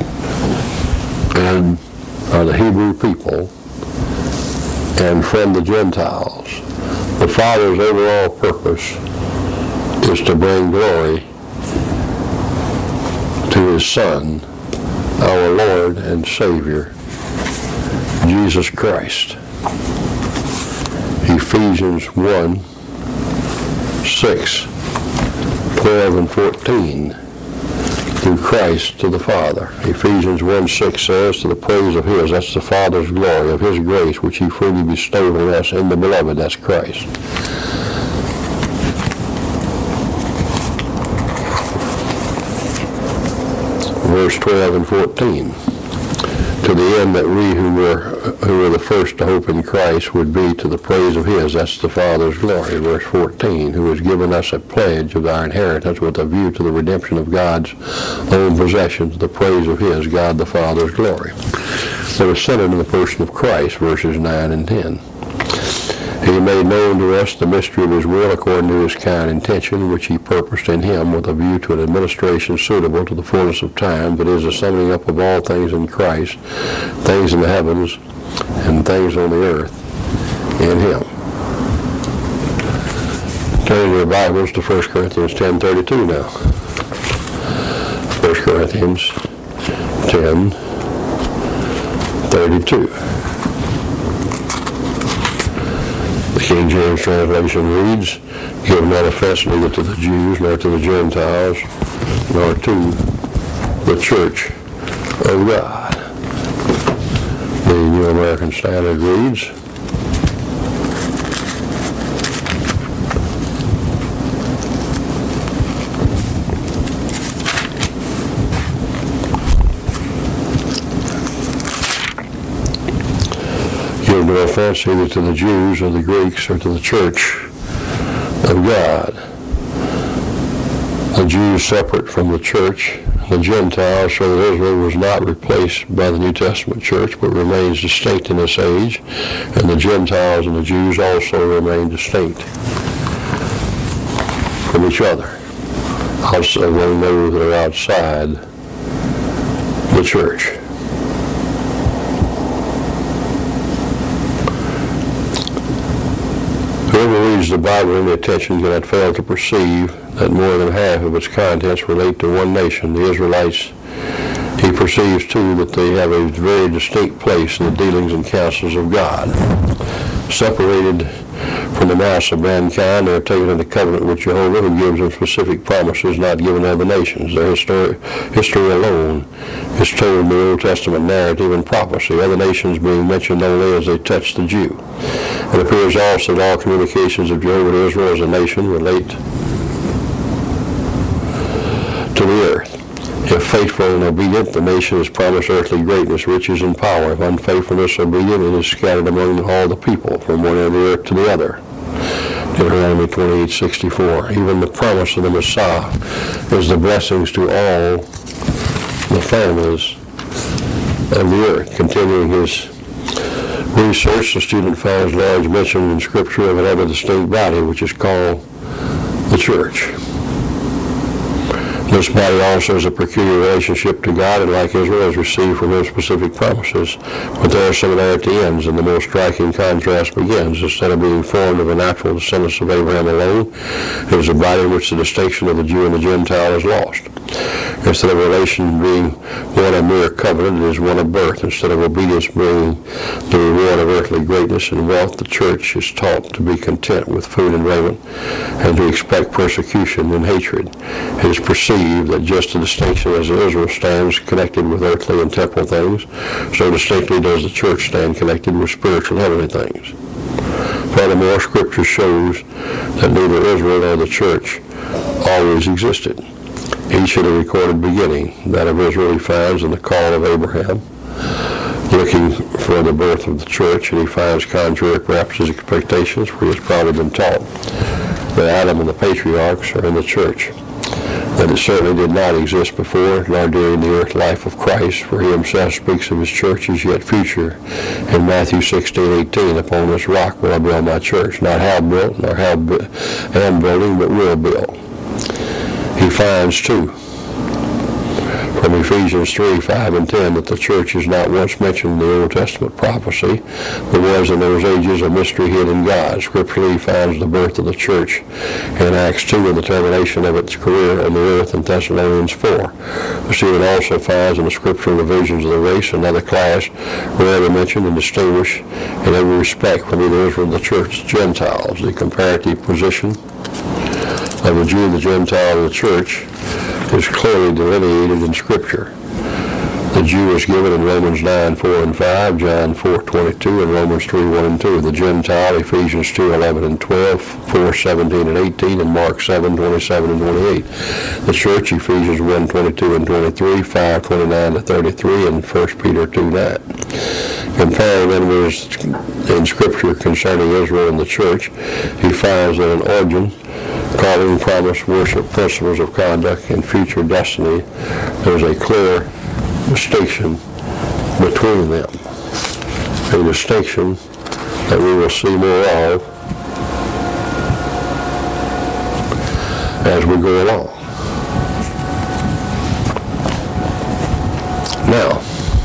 S1: and uh, the Hebrew people and from the Gentiles. The Father's overall purpose is to bring glory to His Son, our Lord and Savior, Jesus Christ. Ephesians one, six, twelve, and fourteen. Through Christ to the Father. Ephesians one, six says, to the praise of His, that's the Father's glory, of His grace, which He freely bestowed on us in the Beloved, that's Christ. Verse twelve and fourteen. To the end that we who were who were the first to hope in Christ would be to the praise of His, that's the Father's glory. Verse fourteen, who has given us a pledge of our inheritance with a view to the redemption of God's own possession, to the praise of His, God the Father's glory. That was centered in the person of Christ, verses nine and ten. He made known to us the mystery of His will according to His kind intention, which He purposed in Him with a view to an administration suitable to the fullness of time, that is, a summing up of all things in Christ, things in the heavens and things on the earth in Him. Turn your Bibles to First Corinthians ten thirty-two now. First Corinthians ten thirty-two. The King James translation reads, give not offense neither to the Jews, nor to the Gentiles, nor to the church of God. The New American Standard reads, give no offense either to the Jews or the Greeks or to the church of God. The Jews separate from the church, the Gentiles, so that Israel was not replaced by the New Testament church, but remains distinct in this age, and the Gentiles and the Jews also remain distinct from each other. Also, among those that are outside the church. Whoever reads the Bible in attention cannot fail to perceive that more than half of its contents relate to one nation, the Israelites. He perceives, too, that they have a very distinct place in the dealings and counsels of God. Separated from the mass of mankind, they are taken into covenant with Jehovah, who gives them specific promises not given to other nations. Their history, history alone is told in the Old Testament narrative and prophecy, other nations being mentioned only as they touch the Jew. It appears also that all communications of Jehovah to Israel as a nation relate to the earth. If faithful and obedient, the nation is promised earthly greatness, riches, and power. If unfaithfulness, obedient, it is scattered among all the people, from one end of the earth to the other. Deuteronomy twenty-eight sixty-four. Even the promise of the Messiah is the blessings to all the families of the earth. Continuing his research, the student finds large mention in Scripture of another distinct body, which is called the church. This body also has a peculiar relationship to God, and like Israel, has received from Him specific promises, but their similarity ends, and the most striking contrast begins. Instead of being formed of a natural descendants of Abraham alone, it is a body in which the distinction of the Jew and the Gentile is lost. Instead of relation being one of mere covenant, it is one of birth. Instead of obedience being the reward of earthly greatness and wealth, the church is taught to be content with food and raiment, and to expect persecution and hatred. It is perceived that just the distinction as Israel stands connected with earthly and temporal things, so distinctly does the church stand connected with spiritual heavenly things. Furthermore, Scripture shows that neither Israel nor the church always existed. Each had a recorded beginning. That of Israel he finds in the call of Abraham, looking for the birth of the church, and he finds, contrary perhaps to his expectations, for he has probably been taught that Adam and the patriarchs are in the church, that it certainly did not exist before, nor during the earth life of Christ, for he himself speaks of his church as yet future in Matthew sixteen eighteen, upon this rock will I build my church, not have built, nor have am building, but will build. He finds, too, from Ephesians three, five, and ten that the church is not once mentioned in the Old Testament prophecy, but was in those ages a mystery hid in God. Scripturally finds the birth of the church in Acts two and the termination of its career on the earth in Thessalonians four. We see it also finds in the scriptural divisions of the race another class rarely mentioned and distinguished in every respect from either Israel or the church, Gentiles. The comparative position of the Jew, the Gentile, and the church is clearly delineated in Scripture. The Jew is given in Romans nine, four, and five, John four, twenty-two, and Romans three, one, and two. The Gentile, Ephesians two, eleven, and twelve, four, seventeen, and eighteen, and Mark seven, twenty-seven, and twenty-eight. The church, Ephesians one, twenty-two, and twenty-three, five, twenty-nine to thirty-three, and First Peter two, nine. Comparing then with in Scripture concerning Israel and the church, he finds that an origin, calling, promise, worship, principles of conduct, and future destiny, there's a clear distinction between them. A distinction that we will see more of as we go along. Now,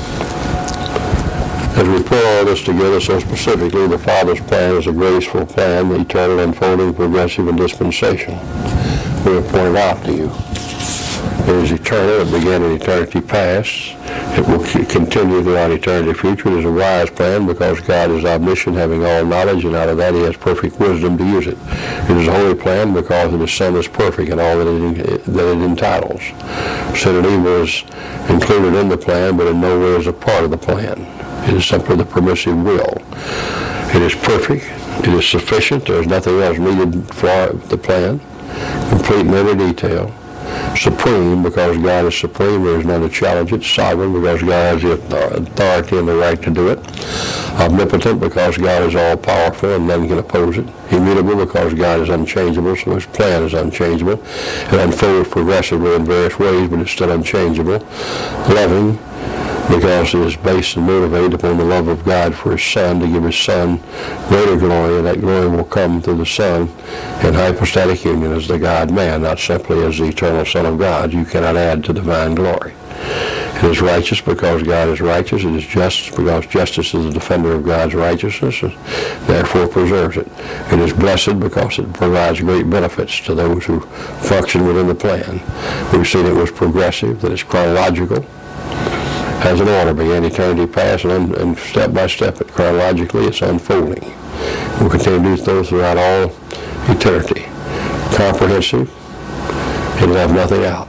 S1: as we put all this together so specifically, the Father's plan is a graceful plan, the eternal, unfolding, progressive, and dispensation. We have pointed out to you. It is eternal. It began in eternity past. It will continue throughout eternity future. It is a wise plan because God is omniscient, having all knowledge, and out of that he has perfect wisdom to use it. It is a holy plan because his Son is perfect in all that it, that it entitles. Sin and evil is included in the plan, but in no way is a part of the plan. It is simply the permissive will. It is perfect. It is sufficient. There is nothing else needed for the plan. Complete in every detail. Supreme because God is supreme. There is none to challenge it. Sovereign because God has the authority and the right to do it. Omnipotent because God is all-powerful and none can oppose it. Immutable because God is unchangeable, so his plan is unchangeable. It unfolds progressively in various ways, but it's still unchangeable. Loving because it is based and motivated upon the love of God for his Son, to give his Son greater glory, and that glory will come through the Son in hypostatic union as the God-man, not simply as the eternal Son of God. You cannot add to divine glory. It is righteous because God is righteous. It is just because justice is the defender of God's righteousness, and therefore preserves it. It is blessed because it provides great benefits to those who function within the plan. We've seen it was progressive, that it's chronological, has an order, began eternity past, and, and step by step, it chronologically, it's unfolding. We'll continue to do so throughout all eternity. Comprehensive, it left nothing out.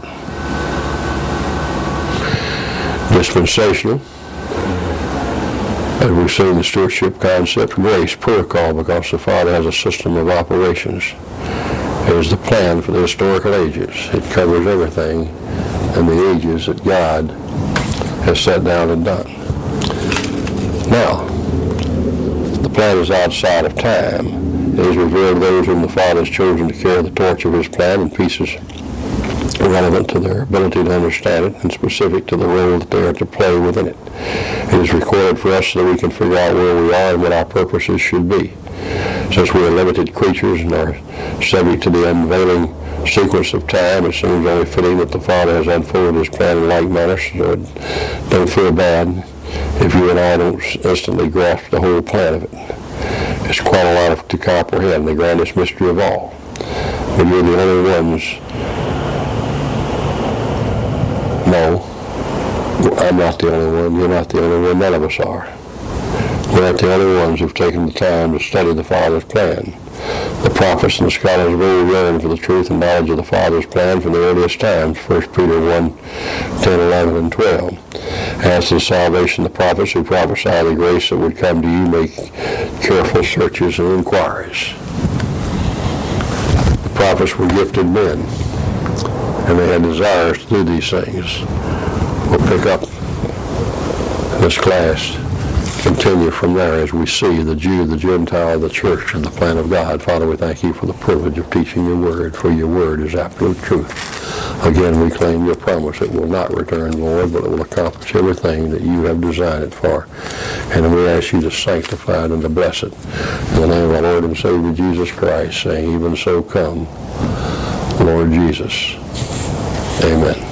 S1: Dispensational, as we've seen the stewardship concept. Grace, protocol, because the Father has a system of operations. It is the plan for the historical ages. It covers everything in the ages that God has set down and done. Now, the plan is outside of time. It is revealed to those whom the Father has chosen to carry the torch of his plan in pieces relevant to their ability to understand it and specific to the role that they are to play within it. It is recorded for us so that we can figure out where we are and what our purposes should be. Since we are limited creatures and are subject to the unveiling sequence of time, it seems only fitting that the Father has unfolded his plan in like manner, so don't feel bad if you and I don't instantly grasp the whole plan of it. It's quite a lot of, to comprehend, the grandest mystery of all. But you're the only ones. No, I'm not the only one. You're not the only one. None of us are. We're not the only ones who've taken the time to study the Father's plan. The prophets and the scholars of old yearned for the truth and knowledge of the Father's plan from the earliest times, First Peter one, ten, eleven, and twelve. As to the salvation, the prophets who prophesy the grace that would come to you make careful searches and inquiries. The prophets were gifted men, and they had desires to do these things. We'll pick up this class, continue from there as we see the Jew, the Gentile, the church, and the plan of God. Father, we thank you for the privilege of teaching your word, for your word is absolute truth. Again, we claim your promise. It will not return, Lord, but it will accomplish everything that you have designed it for. And we ask you to sanctify it and to bless it. In the name of our Lord and Savior Jesus Christ, saying, even so come, Lord Jesus. Amen.